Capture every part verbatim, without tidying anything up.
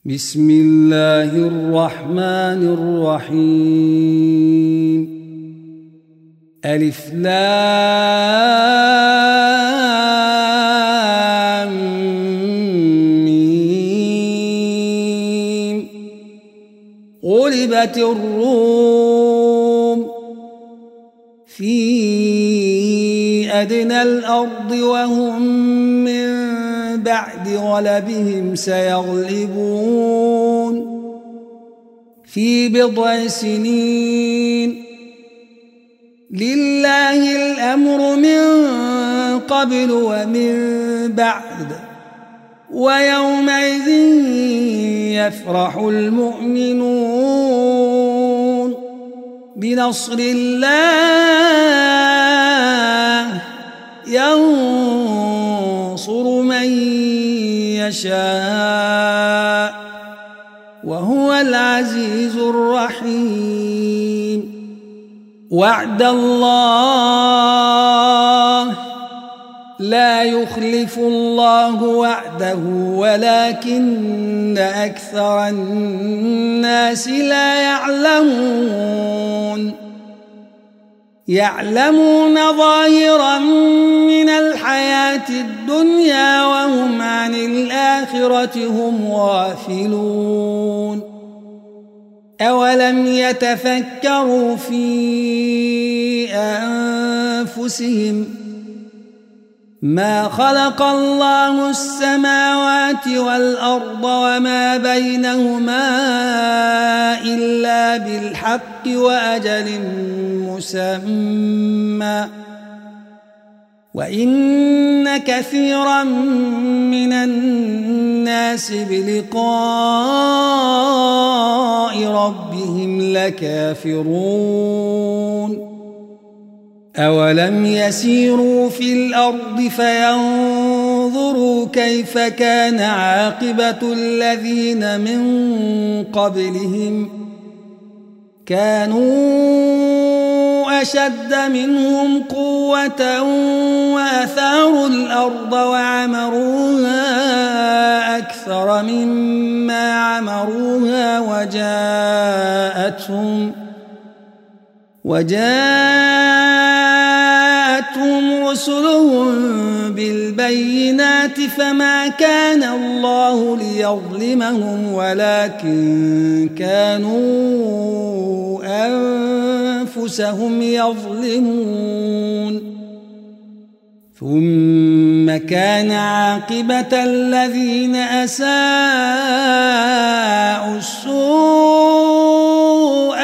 بسم الله الرحمن الرحيم. ألف لام ميم. غلبت الروم في أدنى الأرض وهم من بعد غلبهم سيغلبون في بضع سنين. لله الأمر من قبل ومن بعد ويومئذ يفرح المؤمنون بنصر الله ينصر من يشاء وهو العزيز الرحيم. وعد الله لا يخلف الله وعده ولكن أكثر الناس لا يعلمون. يعلمون ظاهرا من الحياة الدنيا وهم عن الآخرة هم غافلون. أولم يتفكروا في أنفسهم ما خلق الله السماوات والأرض وما بينهما إلا بالحق وأجل مسمى وإن كثيرا من الناس بلقاء ربهم لكافرون. أولم يسيروا في الأرض فينظروا كيف كان عاقبة الذين من قبلهم كانوا أشد منهم قوة وأثاروا الأرض وعمروها أكثر مما عمروها وجاءتهم وجاءتهم رسلهم بالبينات فما كان الله ليظلمهم ولكن كانوا أنفسهم يظلمون. ثم كان عاقبة الذين أساءوا السوء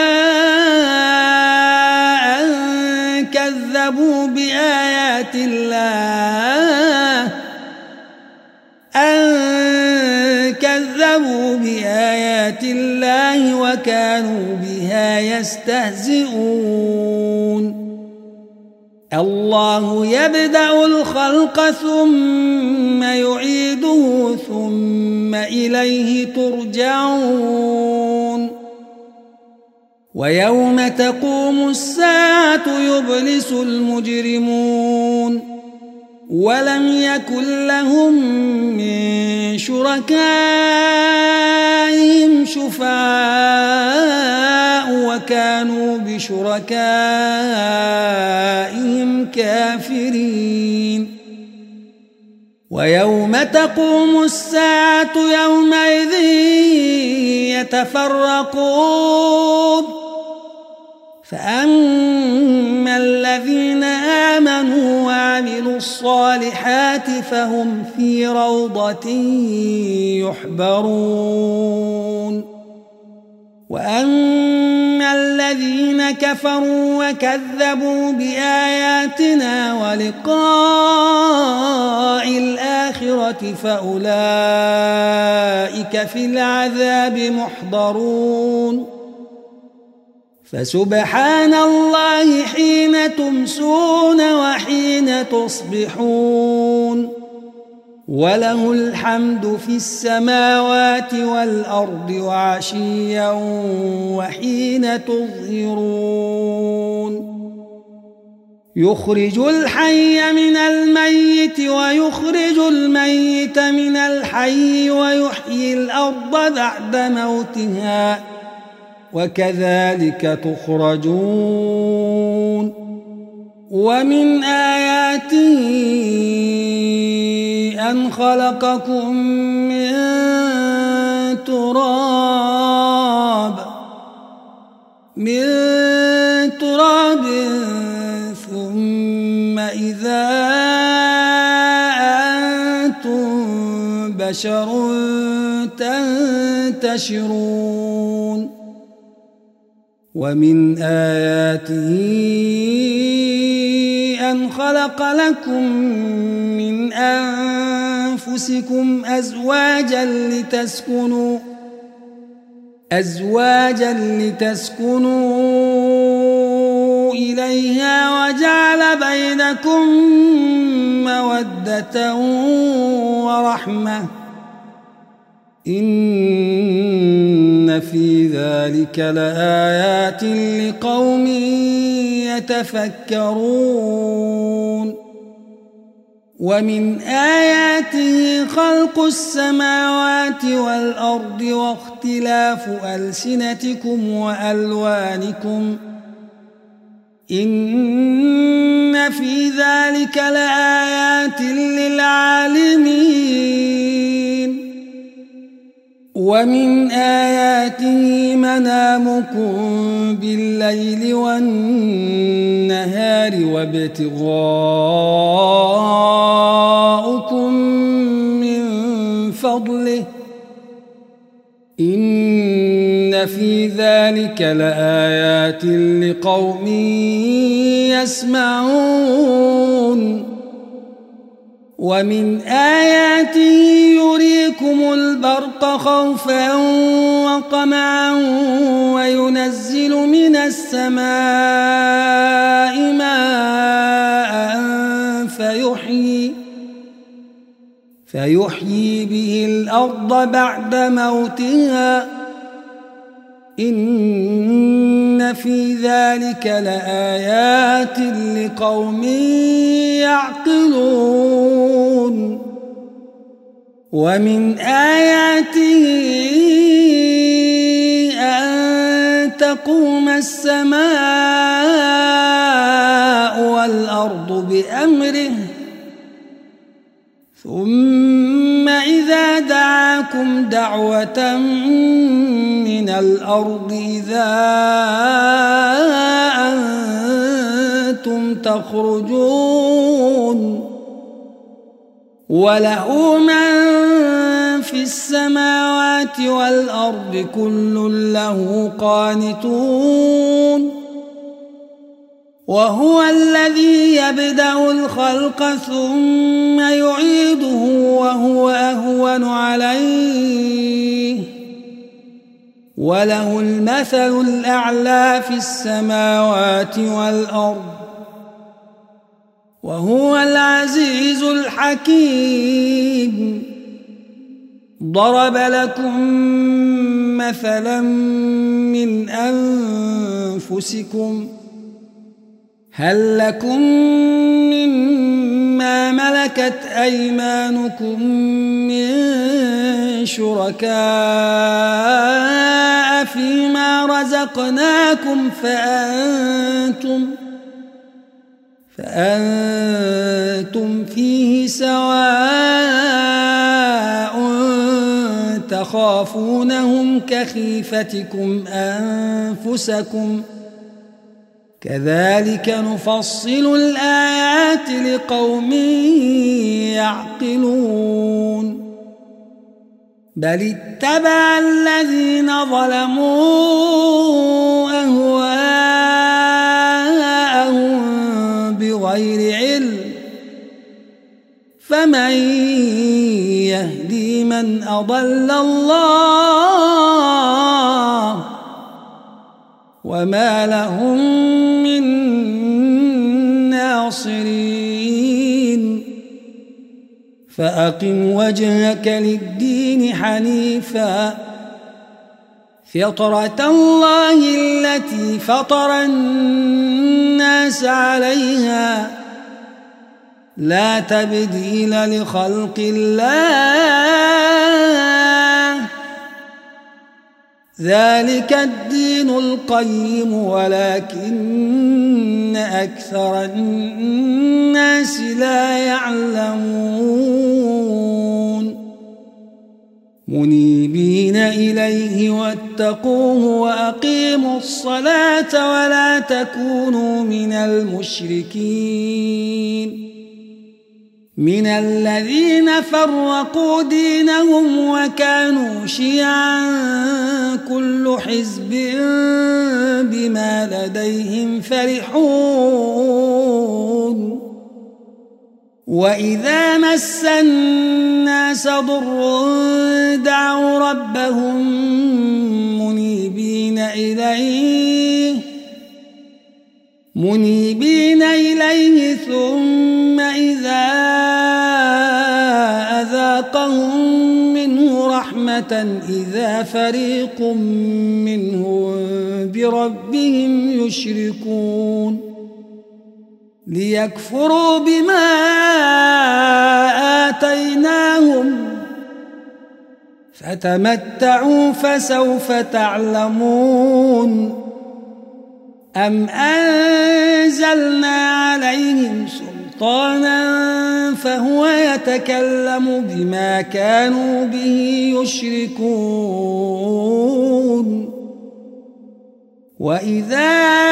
أن كذبوا بآيات الله أن كذبوا بآيات الله وكانوا بها يستهزئون. الله يبدأ الخلق ثم يعيده ثم إليه ترجعون. ويوم تقوم الساعة يبلس المجرمون ولم يكن لهم من شركائهم شفعاء وكانوا بشركائهم كافرين. ويوم تقوم الساعة يومئذ يتفرقون فأما الذين آمنوا وعملوا الصالحات فهم في روضة يحبرون. وأما الذين كفروا وكذبوا بآياتنا ولقاء الآخرة فأولئك في العذاب محضرون. فسبحان الله حين تمسون وحين تصبحون وله الحمد في السماوات والأرض وعشيا وحين تظهرون. يخرج الحي من الميت ويخرج الميت من الحي ويحيي الأرض بعد موتها وكذلك تخرجون ومن آياته أن خلقكم من تراب من تراب ثم إذا أنتم بشر تنتشرون ومن آياته أن خلق لكم من أنفسكم أزواجا لتسكنوا أزواجا لتسكنوا إليها وجعل بينكم مودة ورحمة إن في ذلك لآيات لقوم يتفكرون ومن آياته خلق السماوات والأرض واختلاف ألسنتكم وألوانكم إن في ذلك لآيات للعالمين ومن آياته منامكم بالليل والنهار وابتغاؤكم من فضله إن في ذلك لآيات لقوم يسمعون ومن آياته يريكم البرق خوفا وطمعا وينزل من السماء ماء فيحيي فيحيي به الأرض بعد موتها إن في ذلك لآيات لقوم يعقلون ومن آياته أن تقوم السماء والأرض بأمره ثم إذا دعاكم دعوة من الأرض إذا أنتم تخرجون وله من في السماوات والأرض كل له قانتون وهو الذي يبدأ الخلق ثم يعيده وهو أهون عليه وله المثل الأعلى في السماوات والأرض وهو العزيز الحكيم ضرب لكم مثلا من أنفسكم هل لكم مما ملكت أيمانكم من شركاء فيما رزقناكم فأنتم فأنتم فيه سواء تخافونهم كخيفتكم أنفسكم كذلك نفصل الآيات لقوم يعقلون بل اتبع الذين ظلموا أهواءهم بغير علم فمن يهدي من أضل الله وما لهم من ناصرين فأقم وجهك للدين حنيفا فطرة الله التي فطر الناس عليها لا تبديل لخلق الله ذلك الدين القيم ولكن أكثر الناس لا يعلمون منيبين إليه واتقوه وأقيموا الصلاة ولا تكونوا من المشركين من الذين فرقوا دينهم وكانوا شيعا كل حزب بما لديهم فرحون وإذا مس الناس ضر دعوا ربهم منيبين إليه منيبين إليه ثم إذا أذاقهم منه رحمة إذا فريق منهم بربهم يشركون ليكفروا بما آتيناهم فتمتعوا فسوف تعلمون أم أنزلنا عليهم سلطانا فهو يتكلم بما كانوا به يشركون وإذا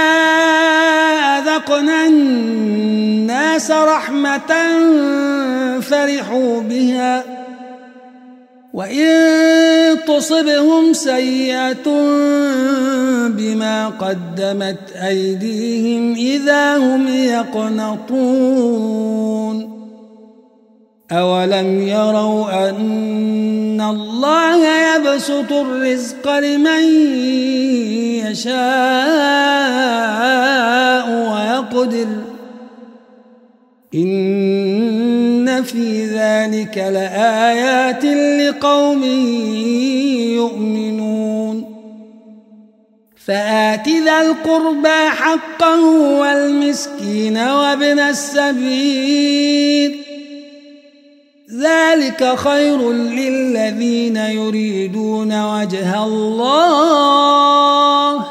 أذقنا الناس رحمة فرحوا بها وإن تصبهم سيئة بما قدمت أيديهم إذا هم يقنطون أولم يروا أن الله يبسط الرزق لمن يشاء ويقدر إن في ذلك لآيات لقوم يؤمنون فآت ذا القربى حقه والمسكين وابن السبيل ذلك خير للذين يريدون وجه الله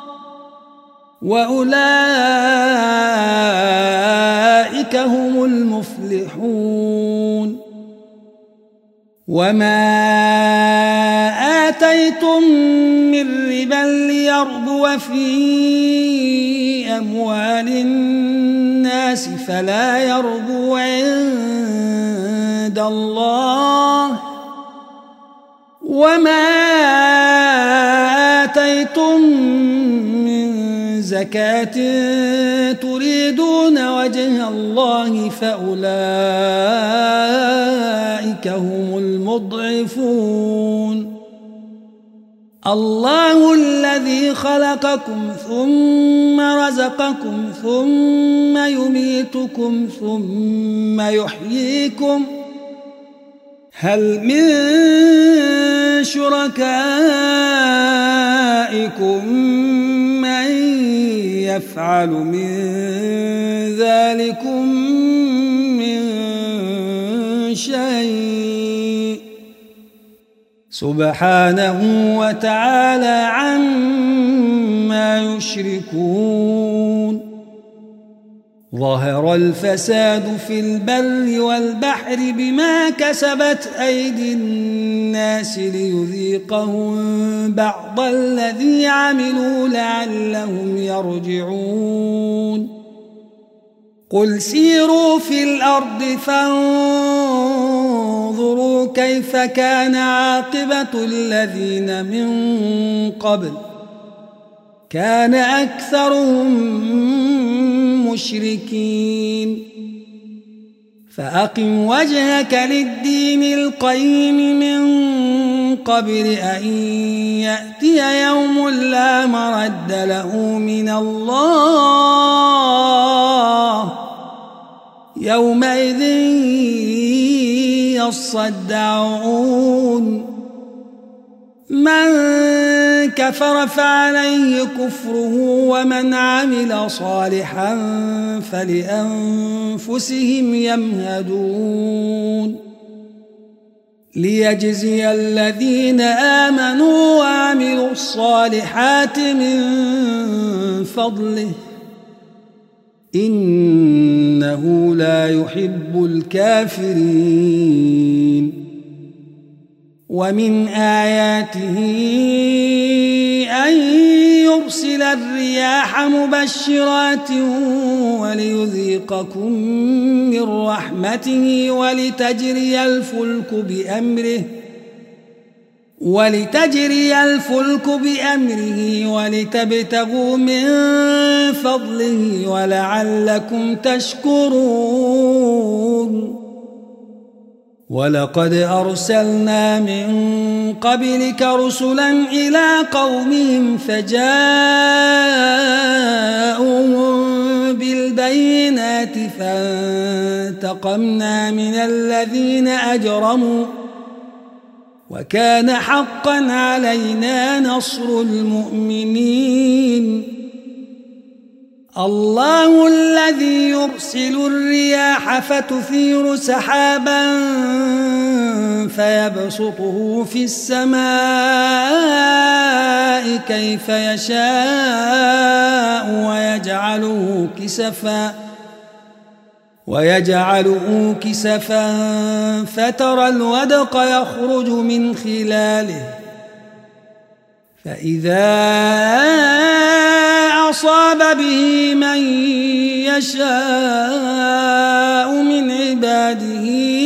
وأولئك هم المفلحون وما آتيتم من ربا ليربو في أموال الناس فلا يربو عند الله وما آتيتم من زكاة تريدون وجه الله فأولئك هم المضعفون الله الذي خلقكم ثم رزقكم ثم يميتكم ثم يحييكم هل من شركائكم من يفعل من ذلكم من شيء سبحانه وتعالى عما يشركون ظهر الفساد في البر والبحر بما كسبت أيدي الناس ليذيقهم بعض الذي عملوا لعلهم يرجعون قل سيروا في الأرض فانظروا كيف كان عاقبة الذين من قبل كان أكثرهم مشركين فأقم وجهك للدين القيم من قبل أن يأتي يوم لا مرد له من الله يومئذ يصدعون من كفر فعليه كفره ومن عمل صالحا فلأنفسهم يمهدون ليجزي الذين آمنوا وعملوا الصالحات من فضله إنه لا يحب الكافرين ومن آياته أن يرسل الرياح مبشرات وليذيقكم من رحمته ولتجري الفلك بأمره ولتجري الفلك بأمره ولتبتغوا من فضله ولعلكم تشكرون ولقد أرسلنا من قبلك رسلا إلى قومهم فجاءوهم بالبينات فانتقمنا من الذين أجرموا وكان حقا علينا نصر المؤمنين الله الذي يرسل الرياح فتثير سحابا فيبسطه في السماء كيف يشاء ويجعله كسفا ويجعله كسفا فترى الودق يخرج من خلاله فإذا أصاب به من يشاء من عباده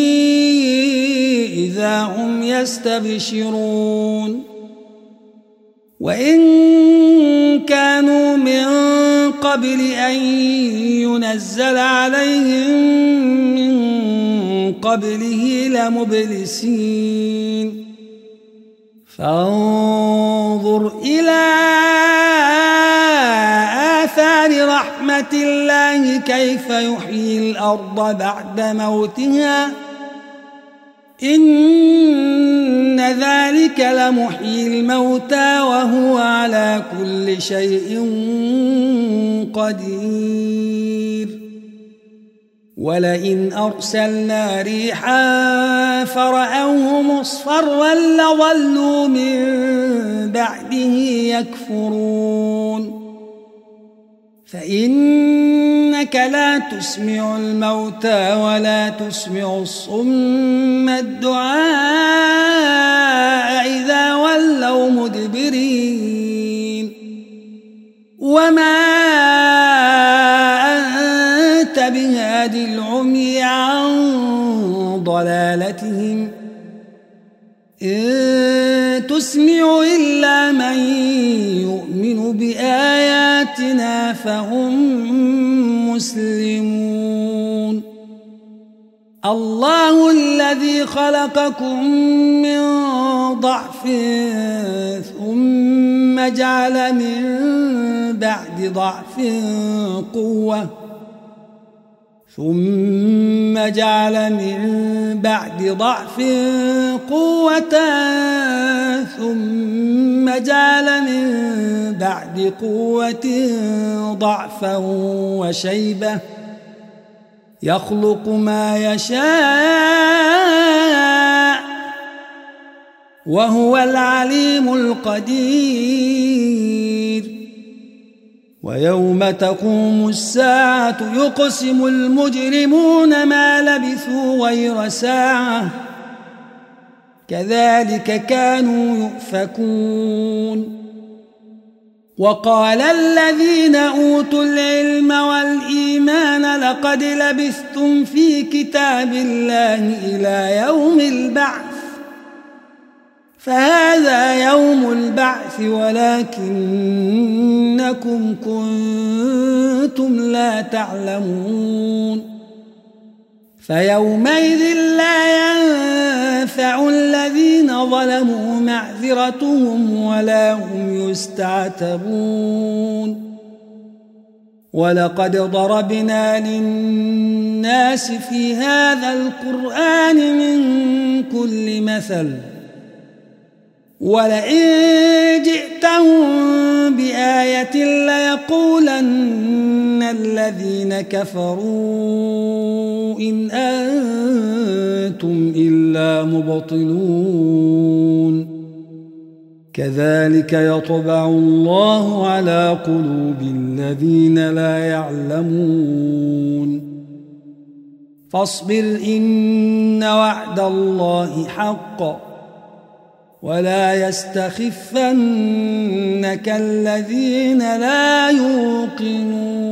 إذا هم يستبشرون وإن كانوا من قبل أن ينزل عليهم من قبله لمبلسين فانظر إلى آثار رحمة الله كيف يحيي الأرض بعد موتها إن ذلك لمحيي الموتى وهو على كل شيء قدير ولئن أرسلنا ريحا فرأوه مصفرا لظلوا من بعده يكفرون فإنك لا تسمع الموتى ولا تسمع الصم الدعاء إذا ولوا مدبرين وما أنت بهاد العمي عن ضلالتهم إن تسمع إلا من يؤمن بآياتنا فهم مسلمون الله الذي خلقكم من ضعف ثم جعل من بعد ضعف قوة ثم جعل من بعد ضعف قوة ثم جعل من بعد قوة ضعفا وشيبة يخلق ما يشاء وهو العليم القدير ويوم تقوم الساعة يقسم المجرمون ما لبثوا غير ساعة كذلك كانوا يؤفكون وقال الذين أوتوا العلم والإيمان لقد لبثتم في كتاب الله إلى يوم البعث فهذا يوم البعث ولكنكم كنتم لا تعلمون فيومئذ لا ينفع الذين ظلموا معذرتهم ولا هم يستعتبون ولقد ضربنا للناس في هذا القرآن من كل مثل ولئن جئتهم بآية ليقولن الذين كفروا إن أنتم إلا مبطلون كذلك يطبع الله على قلوب الذين لا يعلمون فاصبر إن وعد الله حق ولا يستخفنك الذين لا يوقنون